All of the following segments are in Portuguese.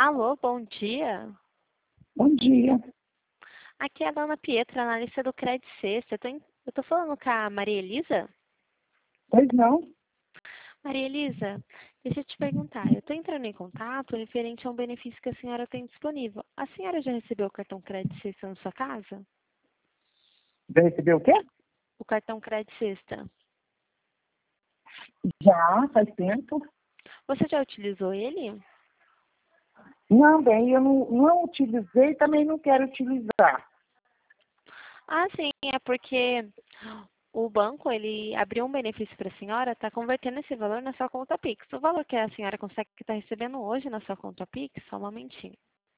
Alô, bom dia. Bom dia. Aqui é a dona Pietra, analista do Credit Sexta. Eu tô falando com a Maria Elisa? Pois não? Maria Elisa, deixa eu te perguntar. Eu tô entrando em contato referente a um benefício que a senhora tem disponível. A senhora já recebeu o cartão Credit Sexta na sua casa? Já recebeu o quê? O cartão Credit Sexta. Já, faz tempo. Você já utilizou ele? Não, bem, eu não utilizei e também não quero utilizar. Ah, sim, é porque o banco, ele abriu um benefício para a senhora, está convertendo esse valor na sua conta Pix. O valor que a senhora consegue estar recebendo hoje na sua conta Pix, só um momentinho,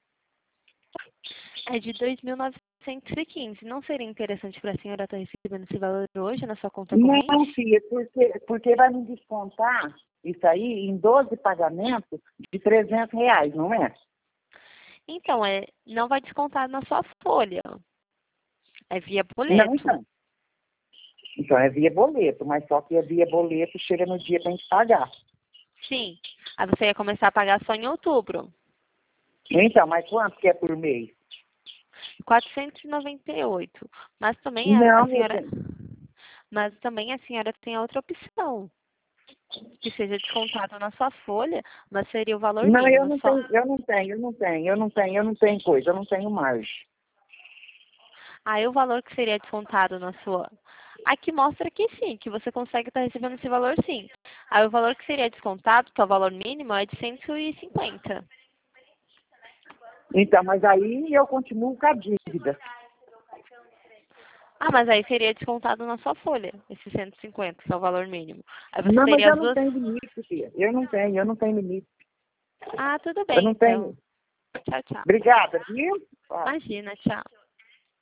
é de 2.915. Não seria interessante para a senhora estar recebendo esse valor hoje na sua conta Não, corrente? filha, porque vai me descontar isso aí em 12 pagamentos de R$ 300, não é? Então, não vai descontar na sua folha. É via Não, boleto. então. Então é via boleto, mas só que é via boleto, chega no dia para a gente pagar. Sim. Aí você ia começar a pagar só em outubro. Então, mas quanto que é por mês? 498. Mas também a Não, meu senhora, bem. mas também a senhora tem a outra opção, que seja descontado na sua folha, mas seria o valor Não, eu mínimo não só. tenho, eu não tenho coisa, eu não tenho margem. Aí o valor que seria descontado na sua. Aqui mostra que sim, que você consegue estar recebendo esse valor sim. Aí o valor que seria descontado, que é o valor mínimo, é de 150. Então, mas aí eu continuo com a dívida. Ah, mas aí seria descontado na sua folha, esse 150, que é o valor mínimo. Aí você Não, mas teria eu as não duas. tenho limite, filha. Eu não tenho limite. Ah, tudo Eu bem não tenho. então. Tchau, tchau. Obrigada, viu? Ó. Imagina, tchau.